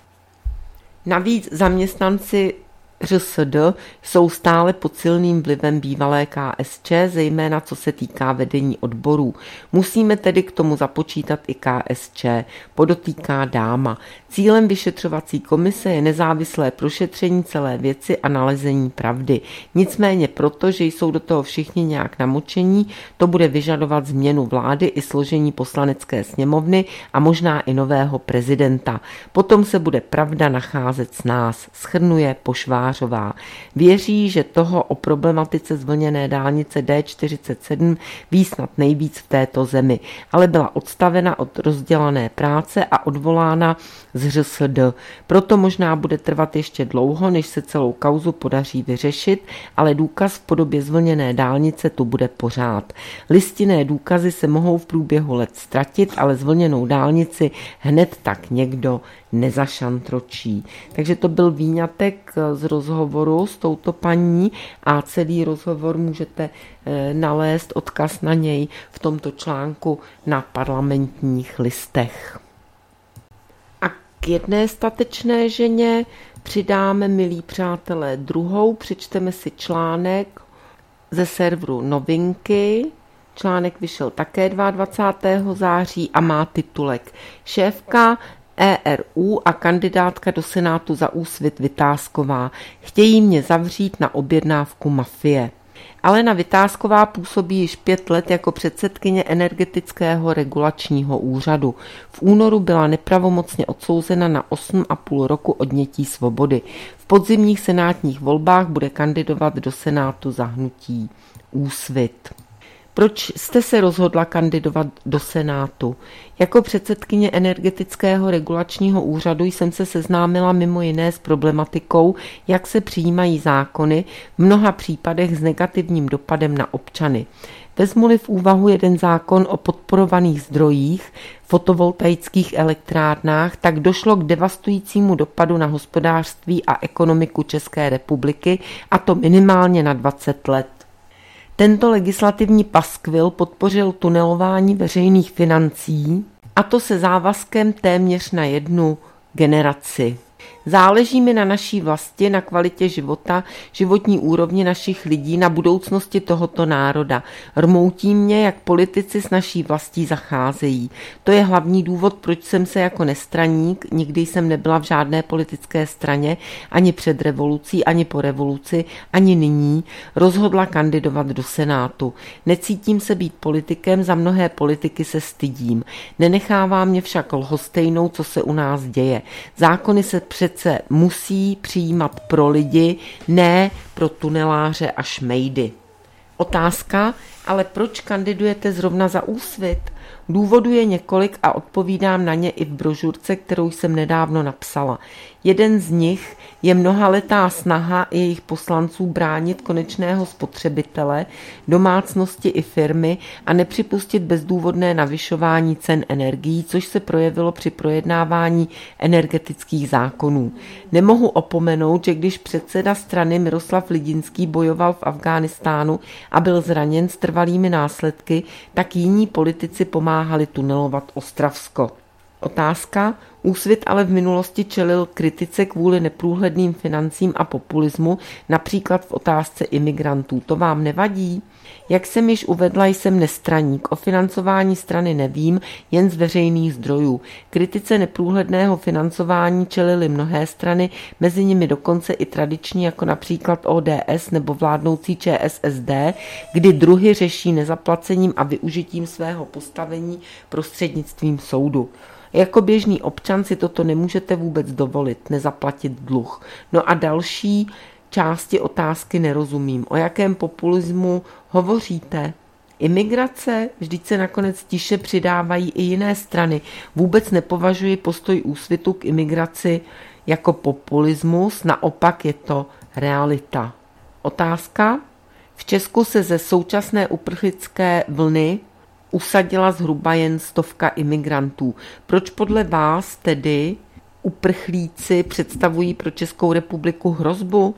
Navíc zaměstnanci ŘSD jsou stále pod silným vlivem bývalé K S Č, zejména co se týká vedení odborů. Musíme tedy k tomu započítat i K S Č, podotýká dáma. Cílem vyšetřovací komise je nezávislé prošetření celé věci a nalezení pravdy. Nicméně proto, že jsou do toho všichni nějak namočení, to bude vyžadovat změnu vlády i složení poslanecké sněmovny a možná i nového prezidenta. Potom se bude pravda nacházet s nás, shrnuje Pošvářová. Věří, že toho o problematice zvlněné dálnice D čtyřicet sedm ví snad nejvíc v této zemi, ale byla odstavena od rozdělané práce a odvolána z ŘSD. Proto možná bude trvat ještě dlouho, než se celou kauzu podaří vyřešit, ale důkaz v podobě zvlněné dálnice tu bude pořád. Listinné důkazy se mohou v průběhu let ztratit, ale zvlněnou dálnici hned tak někdo nezašantročí. Takže to byl výňatek z rozhovoru s touto paní a celý rozhovor můžete nalézt odkaz na něj v tomto článku na Parlamentních listech. A k jedné statečné ženě přidáme, milí přátelé, druhou. Přečteme si článek ze serveru Novinky. Článek vyšel také dvacátého druhého září a má titulek Šéfka E R U a kandidátka do Senátu za Úsvit Vitásková. Chtějí mě zavřít na objednávku mafie. Alena Vitásková působí již pět let jako předsedkyně Energetického regulačního úřadu. V únoru byla nepravomocně odsouzena na osm a půl roku odnětí svobody. V podzimních senátních volbách bude kandidovat do Senátu za hnutí Úsvit. Proč jste se rozhodla kandidovat do Senátu? Jako předsedkyně Energetického regulačního úřadu jsem se seznámila mimo jiné s problematikou, jak se přijímají zákony, v mnoha případech s negativním dopadem na občany. Vezmu-li v úvahu jeden zákon o podporovaných zdrojích, fotovoltaických elektrárnách, tak došlo k devastujícímu dopadu na hospodářství a ekonomiku České republiky, a to minimálně na dvacet let. Tento legislativní paskvil podpořil tunelování veřejných financí, a to se závazkem téměř na jednu generaci. Záleží mi na naší vlasti, na kvalitě života, životní úrovni našich lidí, na budoucnosti tohoto národa. Rmoutí mě, jak politici s naší vlastí zacházejí. To je hlavní důvod, proč jsem se jako nestraník, nikdy jsem nebyla v žádné politické straně, ani před revolucí, ani po revoluci, ani nyní, rozhodla kandidovat do Senátu. Necítím se být politikem, za mnohé politiky se stydím. Nenechává mě však lhostejnou, co se u nás děje. Zákony se přece musí přijímat pro lidi, ne pro tuneláře a šmejdy. Otázka, ale proč kandidujete zrovna za Úsvit? Důvodů je několik a odpovídám na ně i v brožurce, kterou jsem nedávno napsala. Jeden z nich je mnohaletá snaha jejich poslanců bránit konečného spotřebitele, domácnosti i firmy a nepřipustit bezdůvodné navyšování cen energií, což se projevilo při projednávání energetických zákonů. Nemohu opomenout, že když předseda strany Miroslav Lidinský bojoval v Afghánistánu a byl zraněn s trvalými následky, tak jiní politici pomáhali tunelovat Ostravsko. Otázka. Úsvit ale v minulosti čelil kritice kvůli neprůhledným financím a populismu, například v otázce imigrantů. To vám nevadí? Jak jsem již uvedla, jsem nestraník. O financování strany nevím, jen z veřejných zdrojů. Kritice neprůhledného financování čelily mnohé strany, mezi nimi dokonce i tradiční, jako například O D S nebo vládnoucí Č S S D, kdy druhy řeší nezaplacením a využitím svého postavení prostřednictvím soudu. Jako běžný občan si toto nemůžete vůbec dovolit, nezaplatit dluh. No a další části otázky nerozumím. O jakém populismu hovoříte? Imigrace? Vždyť se nakonec tiše přidávají i jiné strany. Vůbec nepovažuji postoj Úsvitu k imigraci jako populismus, naopak je to realita. Otázka? V Česku se ze současné uprchlické vlny usadila zhruba jen stovka imigrantů. Proč podle vás tedy uprchlíci představují pro Českou republiku hrozbu?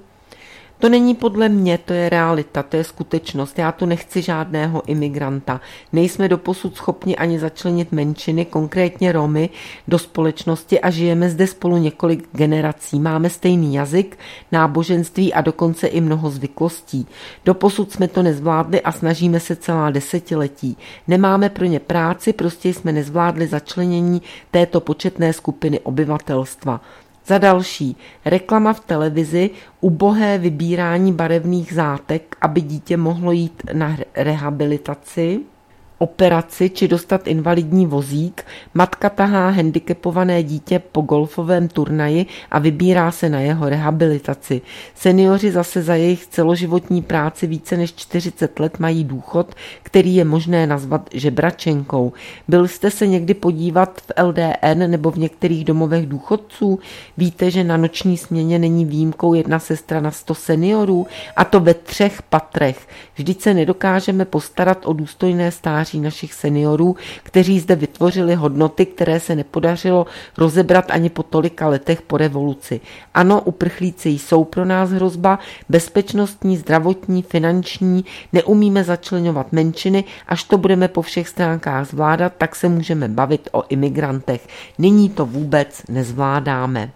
To není podle mě, to je realita, to je skutečnost. Já tu nechci žádného imigranta. Nejsme doposud schopni ani začlenit menšiny, konkrétně Romy, do společnosti a žijeme zde spolu několik generací. Máme stejný jazyk, náboženství a dokonce i mnoho zvyklostí. Doposud jsme to nezvládli a snažíme se celá desetiletí. Nemáme pro ně práci, prostě jsme nezvládli začlenění této početné skupiny obyvatelstva. Za další, reklama v televizi, ubohé vybírání barevných zátek, aby dítě mohlo jít na rehabilitaci, operaci či dostat invalidní vozík, matka tahá handicapované dítě po golfovém turnaji a vybírá se na jeho rehabilitaci. Seniori zase za jejich celoživotní práci více než čtyřicet let mají důchod, který je možné nazvat žebračenkou. Byl jste se někdy podívat v L D N nebo v některých domovech důchodců? Víte, že na noční směně není výjimkou jedna sestra na sto seniorů, a to ve třech patrech. Vždyť se nedokážeme postarat o důstojné stáří našich seniorů, kteří zde vytvořili hodnoty, které se nepodařilo rozebrat ani po tolika letech po revoluci. Ano, uprchlíci jsou pro nás hrozba, bezpečnostní, zdravotní, finanční, neumíme začleňovat menšiny, až to budeme po všech stránkách zvládat, tak se můžeme bavit o imigrantech. Nyní to vůbec nezvládáme.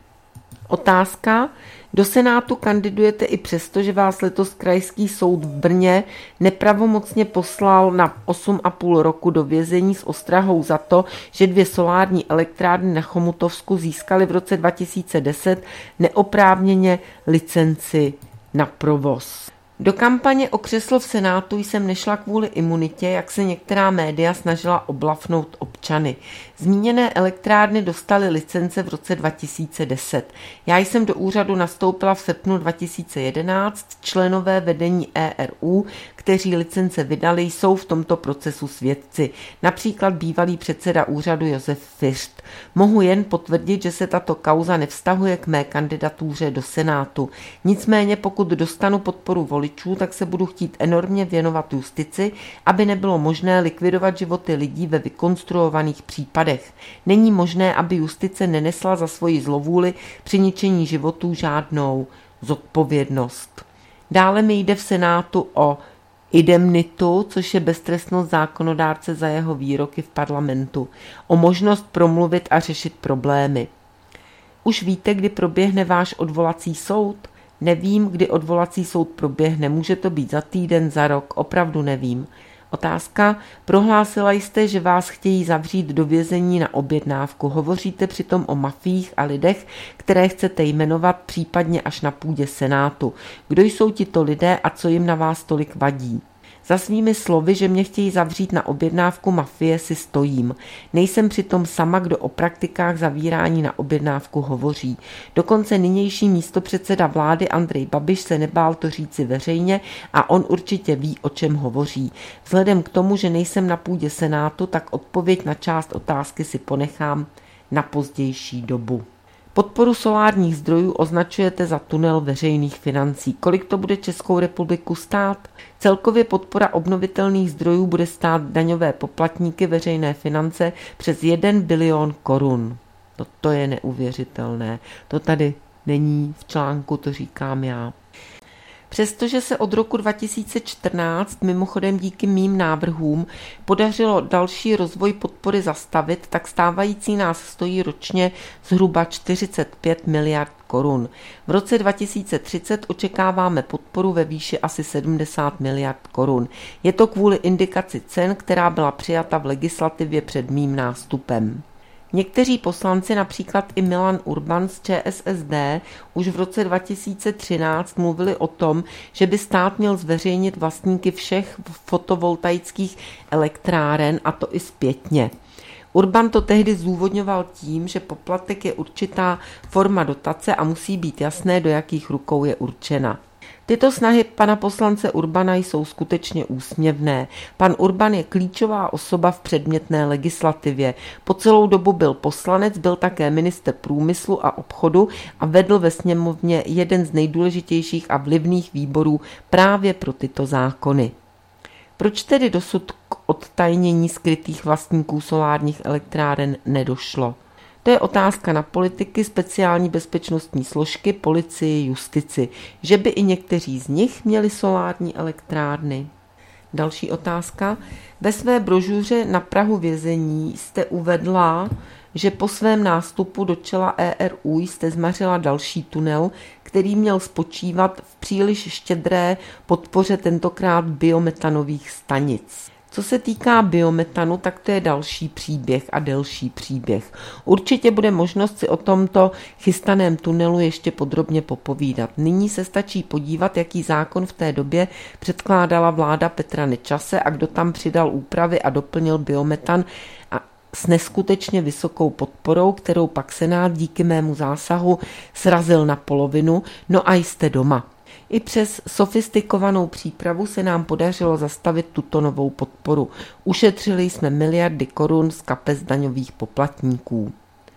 Otázka. Do Senátu kandidujete i přesto, že vás letos Krajský soud v Brně nepravomocně poslal na osm a půl roku do vězení s ostrahou za to, že dvě solární elektrárny na Chomutovsku získaly v roce dva tisíce deset neoprávněně licenci na provoz. Do kampaně o křeslo v Senátu jsem nešla kvůli imunitě, jak se některá média snažila oblafnout občany. Zmíněné elektrárny dostaly licence v roce dva tisíce deset. Já jsem do úřadu nastoupila v srpnu dva tisíce jedenáct, členové vedení E R U, kteří licence vydali, jsou v tomto procesu svědci. Například bývalý předseda úřadu Josef Fiřt. Mohu jen potvrdit, že se tato kauza nevztahuje k mé kandidatuře do Senátu. Nicméně pokud dostanu podporu voličů, tak se budu chtít enormně věnovat justici, aby nebylo možné likvidovat životy lidí ve vykonstruovaných případech. Není možné, aby justice nenesla za svoji zlovůli při ničení životů žádnou zodpovědnost. Dále mi jde v Senátu o indemnitu, což je beztrestnost zákonodárce za jeho výroky v parlamentu, o možnost promluvit a řešit problémy. Už víte, kdy proběhne váš odvolací soud? Nevím, kdy odvolací soud proběhne, může to být za týden, za rok, opravdu nevím. Otázka. Prohlásila jste, že vás chtějí zavřít do vězení na objednávku. Hovoříte přitom o mafiích a lidech, které chcete jmenovat případně až na půdě Senátu. Kdo jsou tito lidé a co jim na vás tolik vadí? Za svými slovy, že mě chtějí zavřít na objednávku mafie, si stojím. Nejsem přitom sama, kdo o praktikách zavírání na objednávku hovoří. Dokonce nynější místopředseda vlády Andrej Babiš se nebál to říci veřejně a on určitě ví, o čem hovoří. Vzhledem k tomu, že nejsem na půdě Senátu, tak odpověď na část otázky si ponechám na pozdější dobu. Podporu solárních zdrojů označujete za tunel veřejných financí. Kolik to bude Českou republiku stát? Celkově podpora obnovitelných zdrojů bude stát daňové poplatníky veřejné finance přes jeden bilion korun. To, to je neuvěřitelné. To tady není v článku, to říkám já. Přestože se od roku dva tisíce čtrnáct mimochodem díky mým návrhům podařilo další rozvoj podpory zastavit, tak stávající nás stojí ročně zhruba čtyřicet pět miliard korun. V roce dva tisíce třicet očekáváme podporu ve výši asi sedmdesát miliard korun. Je to kvůli indikaci cen, která byla přijata v legislativě před mým nástupem. Někteří poslanci, například i Milan Urban z ČSSD, už v roce dva tisíce třináct mluvili o tom, že by stát měl zveřejnit vlastníky všech fotovoltaických elektráren, a to i zpětně. Urban to tehdy zdůvodňoval tím, že poplatek je určitá forma dotace a musí být jasné, do jakých rukou je určena. Tyto snahy pana poslance Urbana jsou skutečně úsměvné. Pan Urban je klíčová osoba v předmětné legislativě. Po celou dobu byl poslanec, byl také ministr průmyslu a obchodu a vedl ve sněmovně jeden z nejdůležitějších a vlivných výborů právě pro tyto zákony. Proč tedy dosud k odtajnění skrytých vlastníků solárních elektráren nedošlo? To je otázka na politiky, speciální bezpečnostní složky, policii, justici, že by i někteří z nich měli solární elektrárny. Další otázka. Ve své brožuře Na prahu vězení jste uvedla, že po svém nástupu do čela E R U jste zmařila další tunel, který měl spočívat v příliš štědré podpoře tentokrát biometanových stanic. Co se týká biometanu, tak to je další příběh a delší příběh. Určitě bude možnost si o tomto chystaném tunelu ještě podrobně popovídat. Nyní se stačí podívat, jaký zákon v té době předkládala vláda Petra Nečase a kdo tam přidal úpravy a doplnil biometan a s neskutečně vysokou podporou, kterou pak Senát díky mému zásahu srazil na polovinu, no a jste doma. I přes sofistikovanou přípravu se nám podařilo zastavit tuto novou podporu. Ušetřili jsme miliardy korun z kapes daňových poplatníků.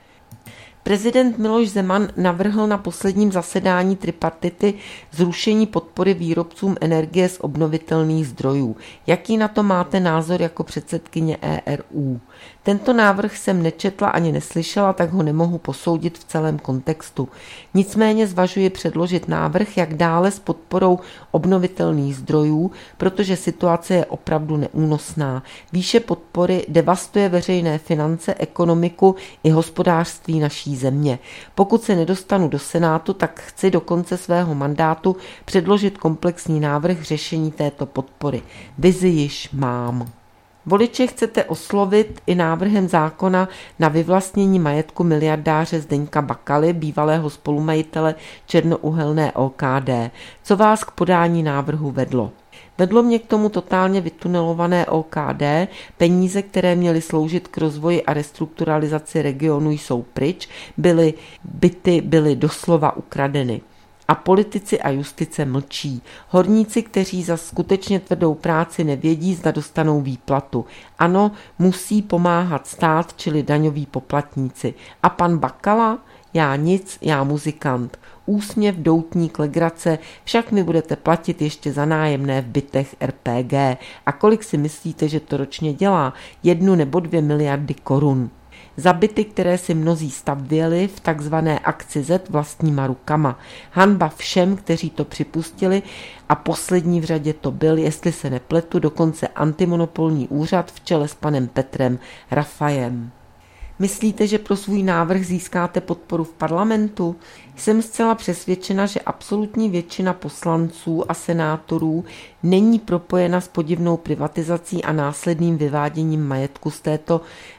Prezident Miloš Zeman navrhl na posledním zasedání tripartity zrušení podpory výrobcům energie z obnovitelných zdrojů. Jaký na to máte názor jako předsedkyně E R U? Tento návrh jsem nečetla ani neslyšela, tak ho nemohu posoudit v celém kontextu. Nicméně zvažuji předložit návrh, jak dále s podporou obnovitelných zdrojů, protože situace je opravdu neúnosná. Výše podpory devastuje veřejné finance, ekonomiku i hospodářství naší země. Pokud se nedostanu do Senátu, tak chci do konce svého mandátu předložit komplexní návrh řešení této podpory. Vizi již mám. Voliče chcete oslovit i návrhem zákona na vyvlastnění majetku miliardáře Zdeňka Bakaly, bývalého spolumajitele černouhelné O K D. Co vás k podání návrhu vedlo? Vedlo mě k tomu totálně vytunelované O K D, peníze, které měly sloužit k rozvoji a restrukturalizaci regionu, jsou pryč, byly byty byly doslova ukradeny. A politici a justice mlčí. Horníci, kteří za skutečně tvrdou práci nevědí, zda dostanou výplatu. Ano, musí pomáhat stát, čili daňoví poplatníci. A pan Bakala? Já nic, já muzikant. Úsměv, doutník, legrace, však mi budete platit ještě za nájemné v bytech R P G. A kolik si myslíte, že to ročně dělá? Jednu nebo dvě miliardy korun. Za byty, které si mnozí stavěli v takzvané akci Z vlastníma rukama. Hanba všem, kteří to připustili, a poslední v řadě to byl, jestli se nepletu, dokonce antimonopolní úřad v čele s panem Petrem Rafajem. Myslíte, že pro svůj návrh získáte podporu v parlamentu? Jsem zcela přesvědčena, že absolutní většina poslanců a senátorů není propojena s podivnou privatizací a následným vyváděním majetku z této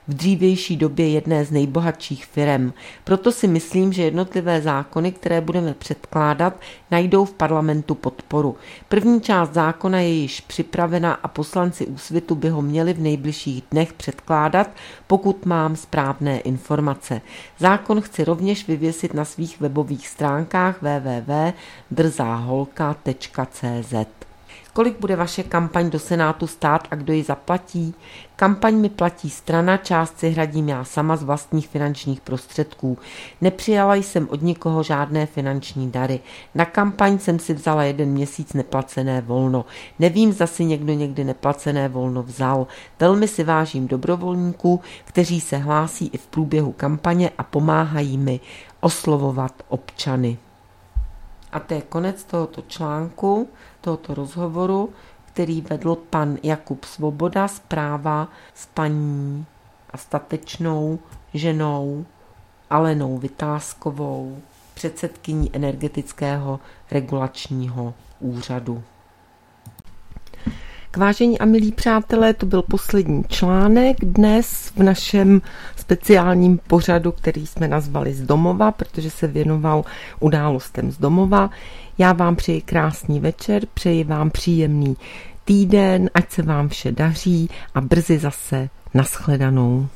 v dřívější době jedné z nejbohatších firem. Proto si myslím, že jednotlivé zákony, které budeme předkládat, najdou v parlamentu podporu. První část zákona je již připravena a poslanci Úsvitu by ho měli v nejbližších dnech předkládat, pokud mám správné informace. Zákon chci rovněž vyvěsit na svých webových stránkách w w w tečka drzáholka tečka c z. Kolik bude vaše kampaň do Senátu stát a kdo ji zaplatí? Kampaň mi platí strana, část si hradím já sama z vlastních finančních prostředků. Nepřijala jsem od nikoho žádné finanční dary. Na kampaň jsem si vzala jeden měsíc neplacené volno. Nevím, zda si někdo někdy neplacené volno vzal. Velmi si vážím dobrovolníků, kteří se hlásí i v průběhu kampaně a pomáhají mi oslovovat občany. A to je konec tohoto článku, tohoto rozhovoru, který vedl pan Jakub Svoboda, zpráva s paní a statečnou ženou Alenou Vitáskovou, předsedkyní Energetického regulačního úřadu. Vážení a milí přátelé, to byl poslední článek dnes v našem speciálním pořadu, který jsme nazvali Z domova, protože se věnoval událostem z domova. Já vám přeji krásný večer, přeji vám příjemný týden, ať se vám vše daří a brzy zase nashledanou.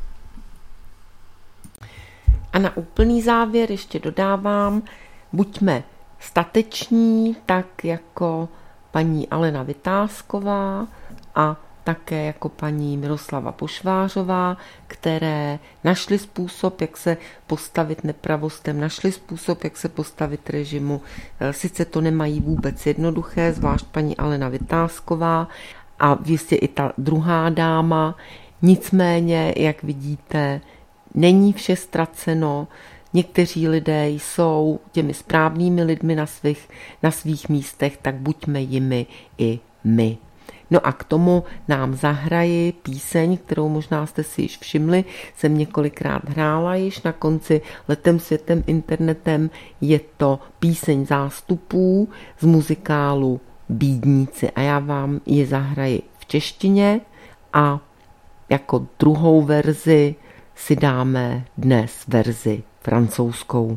A na úplný závěr ještě dodávám, buďme stateční, tak jako paní Alena Vitásková a také jako paní Miroslava Pošvářová, které našly způsob, jak se postavit nepravostem, našly způsob, jak se postavit režimu. Sice to nemají vůbec jednoduché, zvlášť paní Alena Vitásková a jistě i ta druhá dáma. Nicméně, jak vidíte, není vše ztraceno. Někteří lidé jsou těmi správnými lidmi na svých, na svých místech, tak buďme jimi i my. No a k tomu nám zahraji píseň, kterou možná jste si již všimli, jsem několikrát hrála již na konci Letem světem internetem. Je to píseň zástupů z muzikálu Bídníci a já vám ji zahraji v češtině a jako druhou verzi si dáme dnes verzi francouzskou.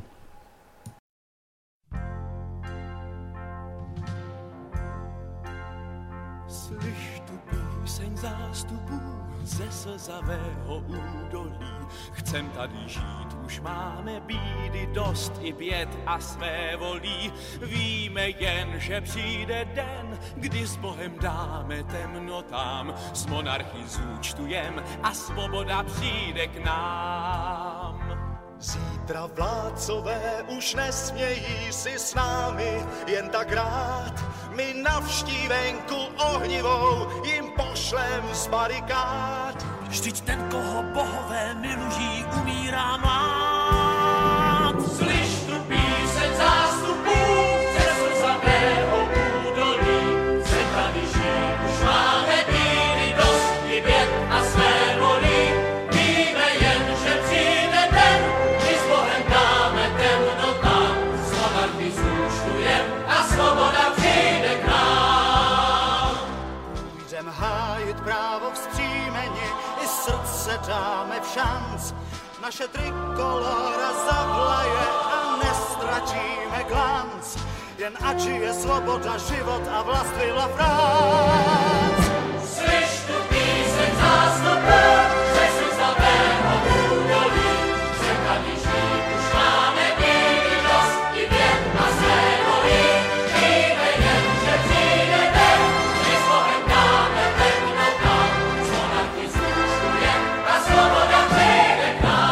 Slyš tu píseň zástupů ze slzavého údolí. Chcem tady žít, už máme bídy dost i běd a své volí. Víme jen, že přijde den, kdy s Bohem dáme temnotám, s monarchy zúčtujem a svoboda přijde k nám. Zítra vládcové už nesmějí si s námi jen tak rád. My navštívenku ohnivou jim pošlem z barikád. Vždyť ten, koho bohové milují, umírá mlád. Slyš tu píseň zástupů ze slzavého údolí. Se tady žít, už máme bídy dost i běd a své volí. Víme jen, že přijde den, kdy s Bohem dáme temnotám, s monarchy zúčtujem a svoboda přijde k nám. Půjdem hájit právo vzpřímeni, i srdce dáme v šanc. Naše trikolora zavlaje a nestratíme glanc. Jen ať je svoboda, život a vlast Viva France. Slyš tu píseň zástupů ze slzavého údolí. Se tady žít, už máme bídy dost i běd a své volí. Víme jen, že přijde den, kdy s Bohem dáme temnotám, s monarchy zúčtujem a svoboda přijde k nám.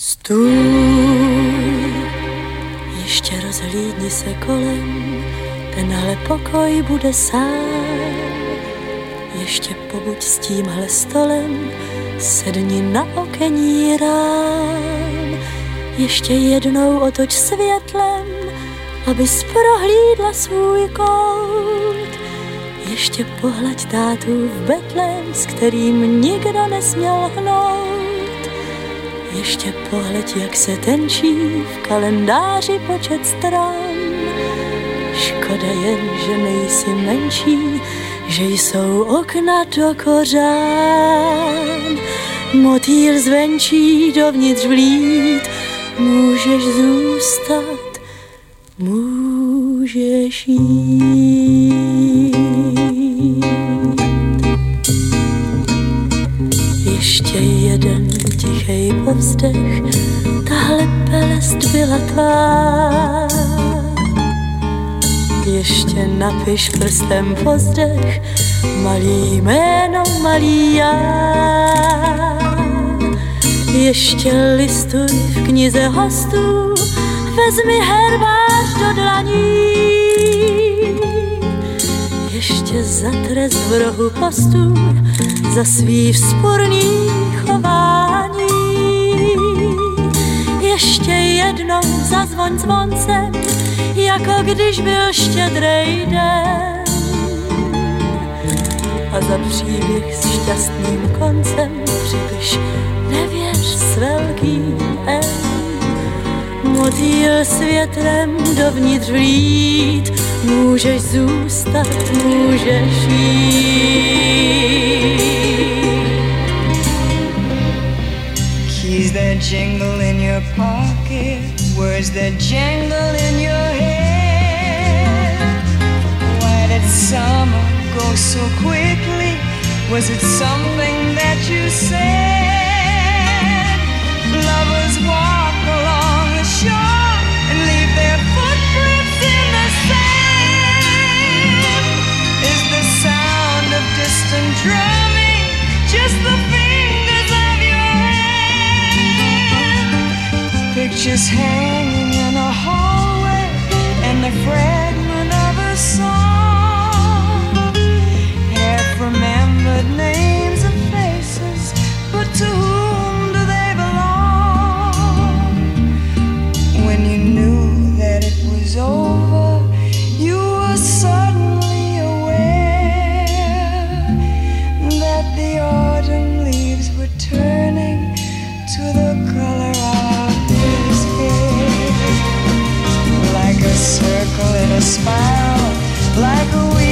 Stůj, ještě rozhlídni se kolem, tenhle pokoj bude sám. Ještě pobuď s tímhle stolem, sedni na okenní rám. Ještě jednou otoč světlem, abys prohlídla svůj kout. Ještě pohlaď tátu v betlem, s kterým nikdo nesměl hnout. Ještě pohled, jak se tenčí v kalendáři počet stran. Škoda jen, že nejsi menší, že jsou okna do kořán. Motýl zvenčí dovnitř vlít, můžeš zůstat, můžeš jít. Ještě jeden tichej povzdech, tahle pelest byla tvá. Ještě napiš prstem pozdech, malý jméno, malý já. Ještě listuj v knize hostů, vezmi herbář do dlaní. Ještě za trest v rohu postůj, za svý vzporný chování. Ještě jednou zazvoň zvoncem, jako když byl štědrej den. A za příběh s šťastným koncem připiš nevěř s velkým M. Motýl s větrem dovnitř vlít, můžeš zůstat, můžeš jít. Keys that jingle in your pocket, words that jangle in your head. Why did summer go so quickly? Was it something that you said? Lovers walk along the shore and leave their footprints in the sand. Is the sound of distant drumming just the fingers of your hand? Pictures hanging in a hallway and the fragment of a song. Half remembered names and faces, but to whom do they belong? When you knew that it was over, you were suddenly aware that the autumn leaves were turning to the color of his hair. Like a circle in a spiral, like a